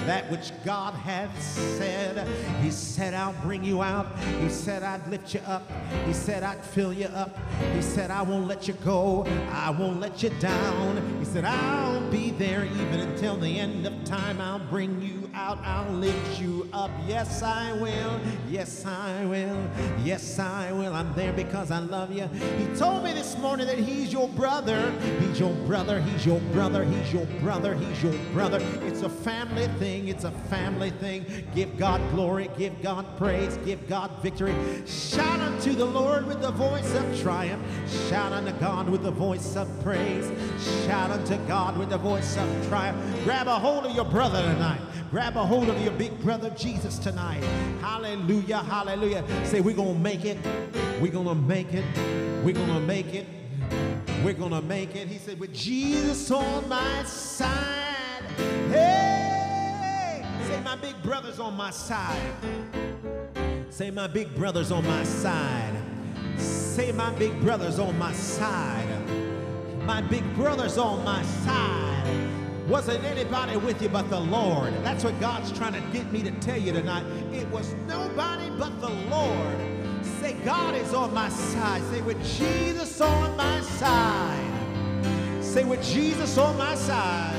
that which God hath said. He said, I'll bring you out. He said, I'd lift you up. He said, I'd fill you up. He said, I won't let you go. I won't let you down. He said, I'll be there even until the end of time. I'll bring you out. I'll lift you up. Yes, I will. Yes, I will. Yes, I will. I'm there because I love you. He told me this morning that he's your brother. He's your brother. He's your brother. He's your brother. He's your brother. It's a family thing. It's a family thing. Give God glory. Give God praise. Give God victory. Shout unto the Lord with the voice of triumph. Shout unto God with the voice of praise. Shout unto God with the voice of triumph. Grab a hold of your brother tonight. Grab a hold of your big brother Jesus tonight. Hallelujah, hallelujah. Say, we're going to make it. We're going to make it. We're going to make it. We're going to make it. He said, with Jesus on my side. Hey! Say, my big brother's on my side. Say, my big brother's on my side. Say, my big brother's on my side. My big brother's on my side. Wasn't anybody with you but the Lord. That's what God's trying to get me to tell you tonight. It was nobody but the Lord. Say, God is on my side. Say, with Jesus on my side. Say, with Jesus on my side.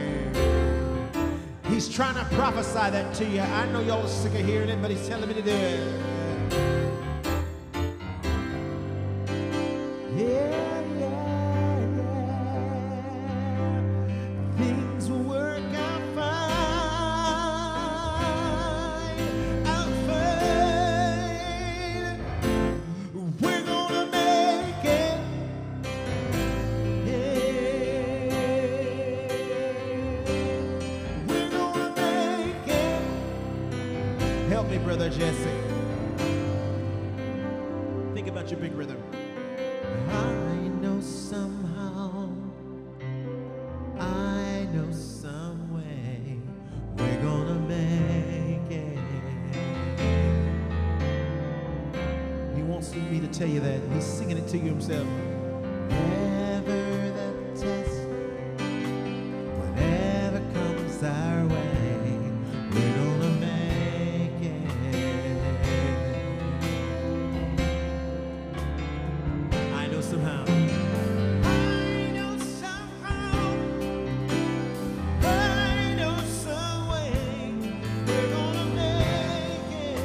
He's trying to prophesy that to you. I know y'all are sick of hearing it, but he's telling me to do it. Yeah. Help me, Brother Jesse. Think about your big brother. I know somehow, I know some way, we're gonna make it. He wants me to tell you that. He's singing it to you himself. Whatever the test, whatever comes our way, we're gonna make it. Somehow. I know somehow, I know some way, we're gonna make it.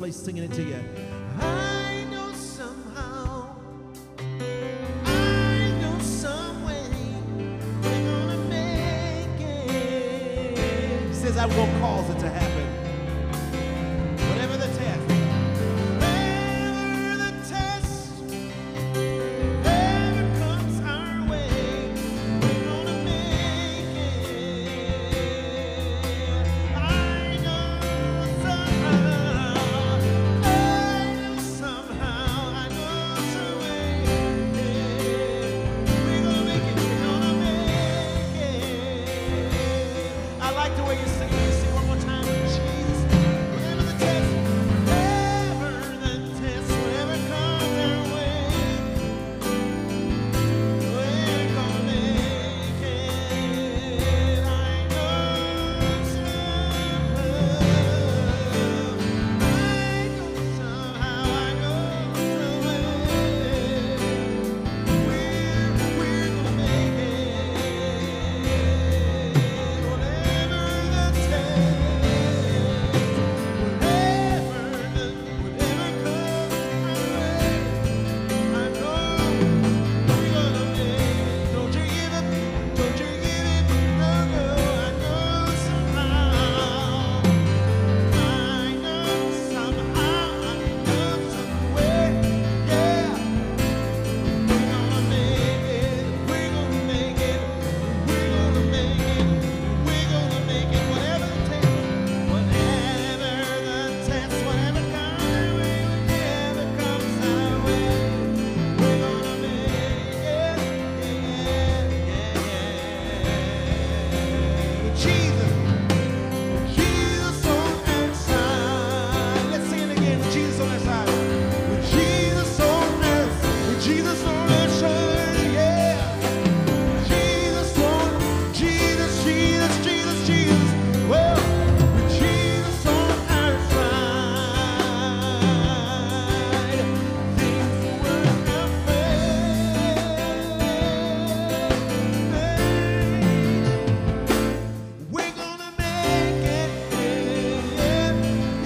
place singing it to you. I know somehow, I know some way we're gonna make it. He says, I'm going to cause it to happen. Whatever the test. Whatever the test, whatever comes our way, we're gonna make it. I know somehow, I know somehow, I know some way, we're gonna make it, we're gonna make it. I like the way you sing. You sing one more time, Jesus. Whatever the test, whatever the test, whatever comes our way, we're gonna make it. I know somehow, I know somehow, I know some way, we're we're gonna make it. Whatever the test, whatever the whatever comes our way, I know we're gonna make it. Don't you give up, don't you give it, no, no. I know somehow, I know somehow, I know some way, yeah. We're gonna make it, we're gonna make it, we're gonna make it, we're gonna make it. Whatever the test, whatever the test, whatever comes our way, whatever comes our way, we're gonna make it, yeah, yeah, yeah. Jesus, Jesus on our side. Let's sing it again. With Jesus on our side. With Jesus on earth, with Jesus on our side, yeah. Jesus on, Jesus, Jesus, Jesus, Jesus. Well, with Jesus on our side, things work out fine. We're gonna make it, yeah, yeah,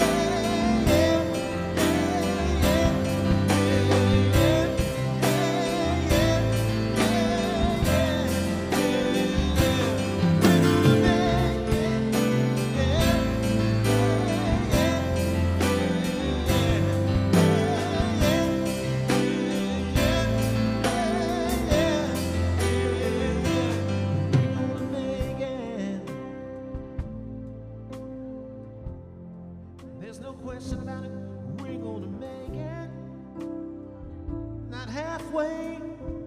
There's no question about it. We're gonna make it. Not halfway,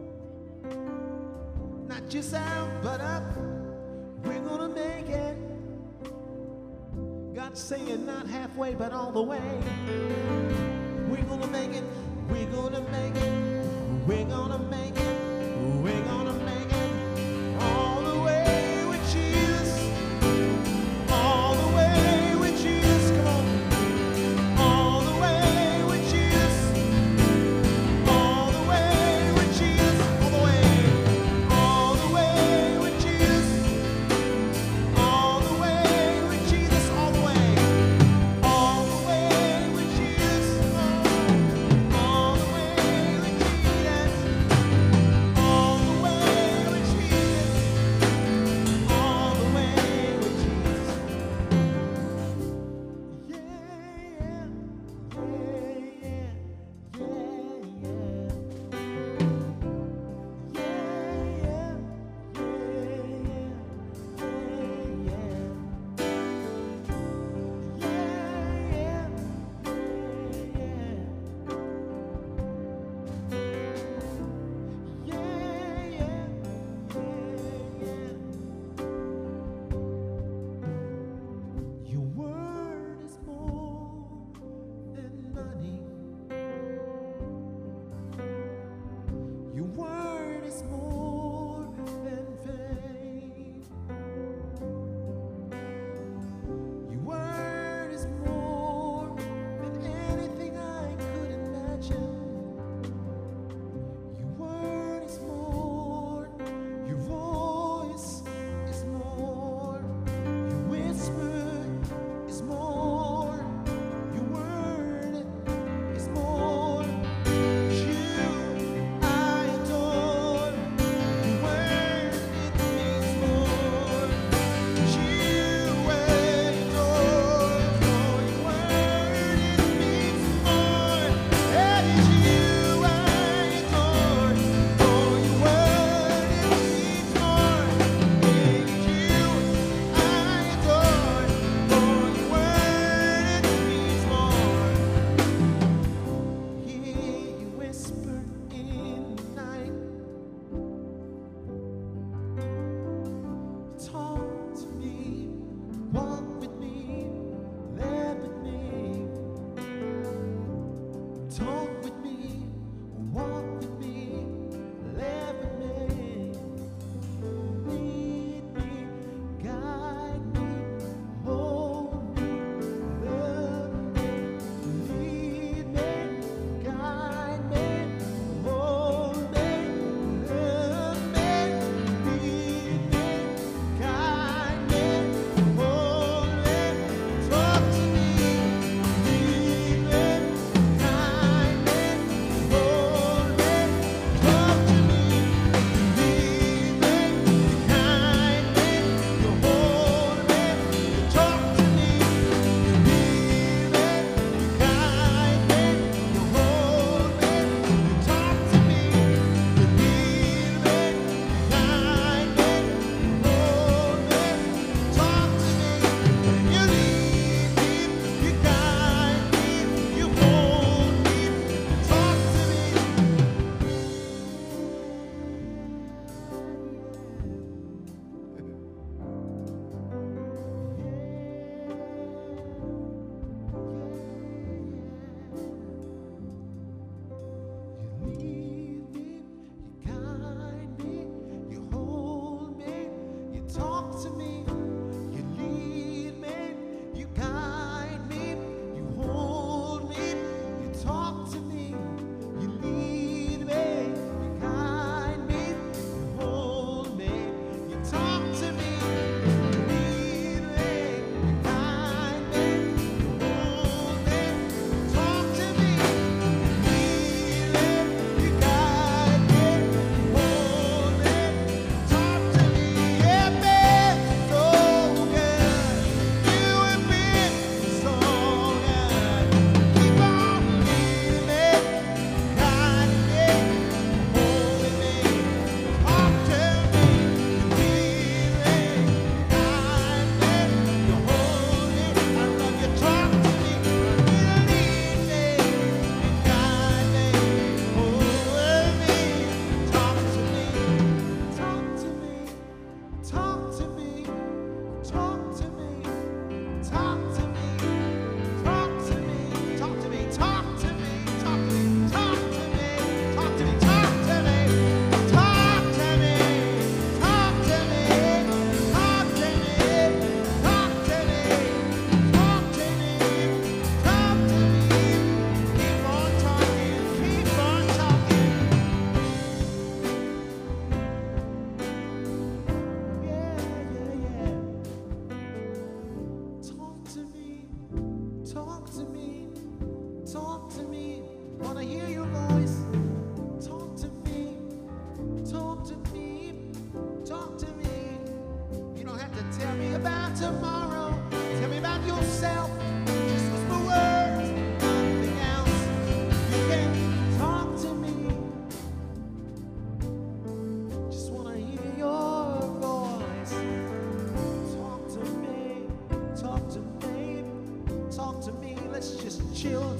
not just out, but up. We're gonna make it. God's saying not halfway, but all the way. We're gonna make it. We're gonna make it. We're gonna make it. We're gonna make it all the way with Jesus. All the way with Jesus. Come on. All the way with Jesus. All the way with Jesus. All the way. All the way with Jesus. All the way with Jesus. All the way. All the way with Jesus. All the way with Jesus.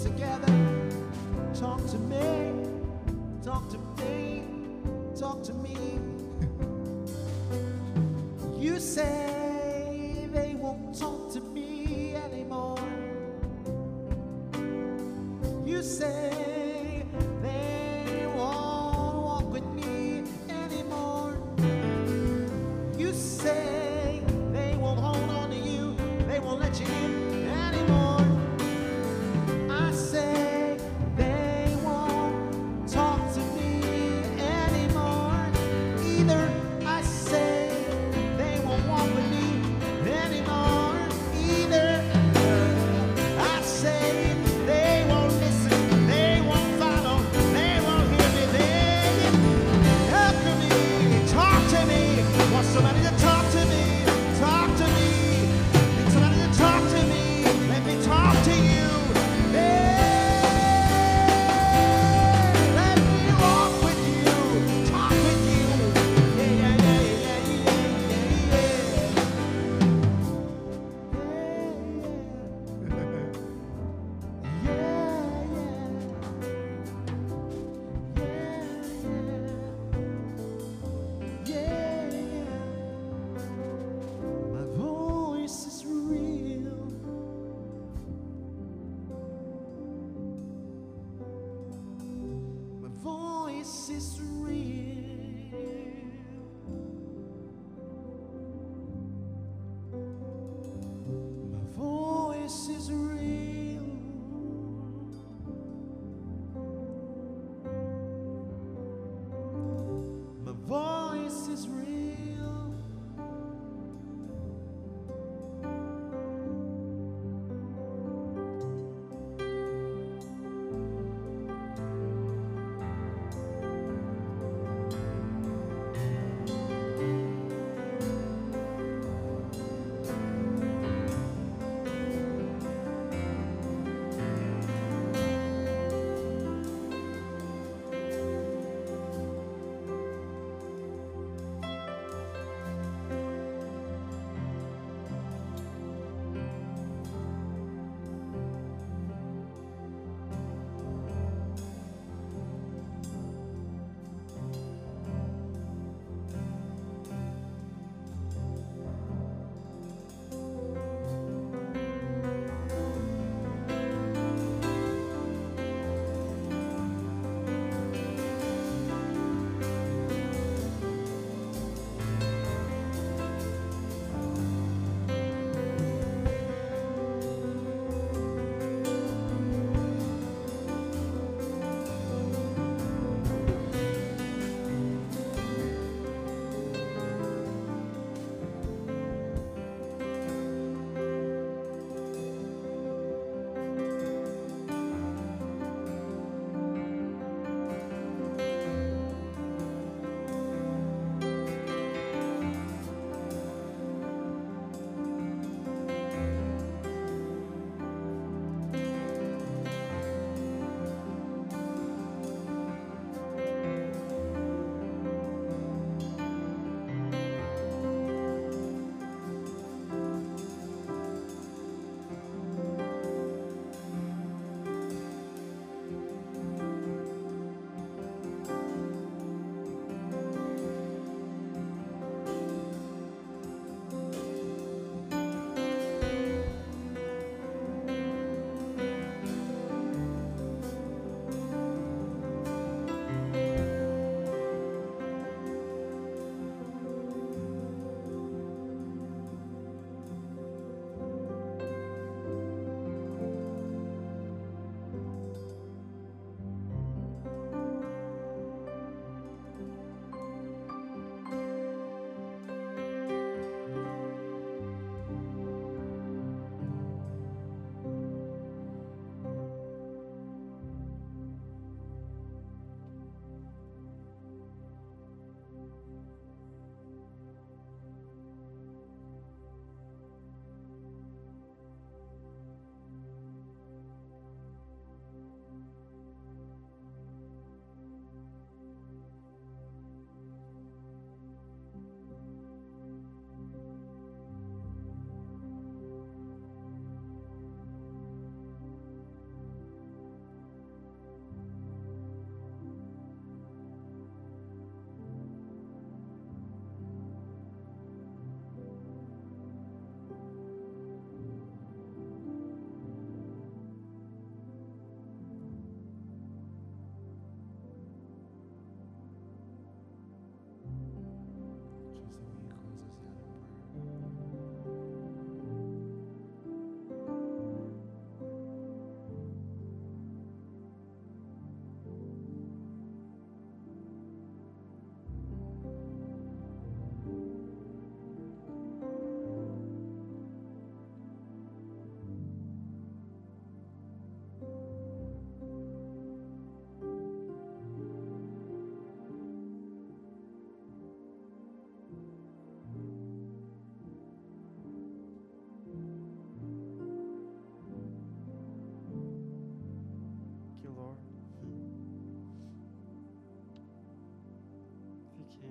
together. Talk to me, talk to me, talk to me. You say they won't talk to me anymore. You say they won't walk with me anymore. You say they won't hold on to you, they won't let you in anymore. I say they won't talk to me anymore either. I say they won't walk with me anymore either. I say they won't listen, they won't follow, they won't hear me. They after me, talk to me. Want somebody to talk to me, talk to me. Need somebody to talk to me. Let me talk to you. Hey, let me walk with you, talk with you. Yeah.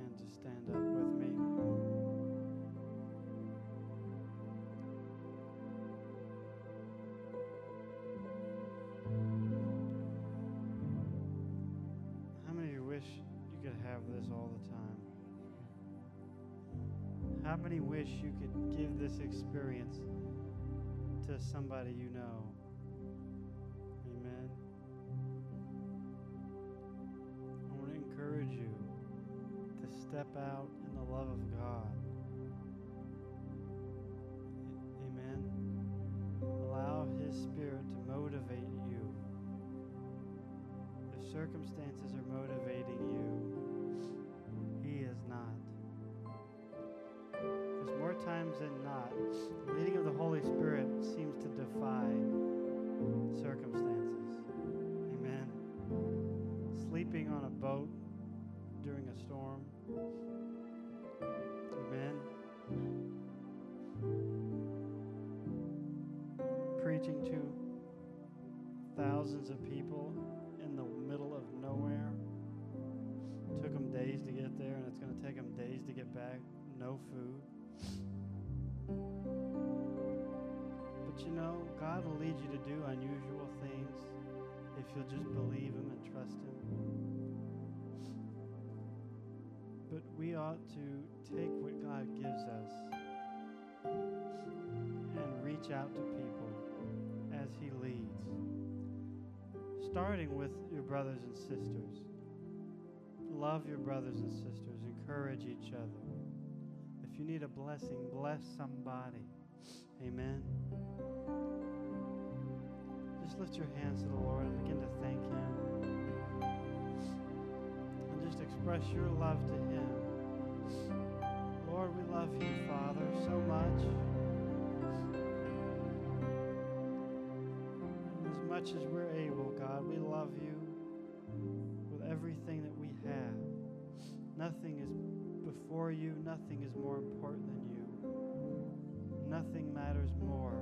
can to stand up with me. How many of you wish you could have this all the time? How many wish you could give this experience to somebody you know? Amen. I want to encourage you to step out in the love of God. Amen. Allow His Spirit to motivate you. If circumstances are motivating you, He is not. Because more times than not, the leading of the Holy Spirit seems to defy circumstances. Amen. Sleeping on a boat during a storm. Amen. Preaching to thousands of people in the middle of nowhere. Took them days to get there, and it's going to take them days to get back. No food. But you know, God will lead you to do unusual things if you'll just believe Him and trust Him. But we ought to take what God gives us and reach out to people as He leads. Starting with your brothers and sisters. Love your brothers and sisters. Encourage each other. If you need a blessing, bless somebody. Amen. Just lift your hands to the Lord and begin to thank Him. And just express your love to Him. Lord, we love You, Father, so much. As much as we're able, God, we love You with everything that we have. Nothing is before You. Nothing is more important than You. Nothing matters more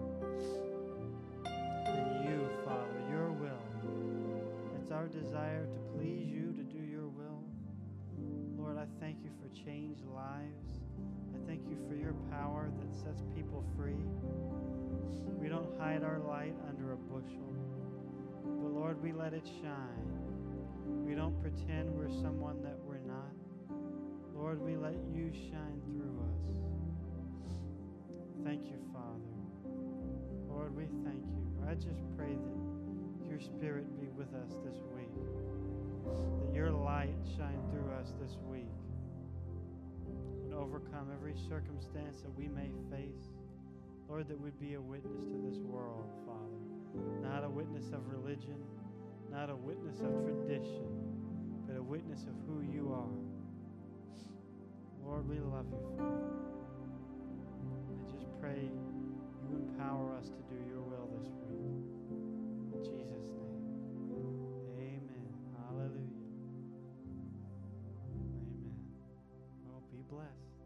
than You, Father, Your will. It's our desire to please You, to do Your will. Lord, I thank You for changed lives. I thank You for Your power that sets people free. We don't hide our light under a bushel, but Lord, we let it shine. We don't pretend we're someone that we're not. Lord, we let You shine through us. Thank You, Father. Lord, we thank You. I just pray that Your Spirit be with us this week, that Your light shine through us this week and overcome every circumstance that we may face. Lord, that we'd be a witness to this world, Father. Not a witness of religion, not a witness of tradition, but a witness of who You are. Lord, we love You, Father. I just pray You empower us to do Your will this week. In Jesus' name. Amen. Hallelujah. Amen. Well, be blessed.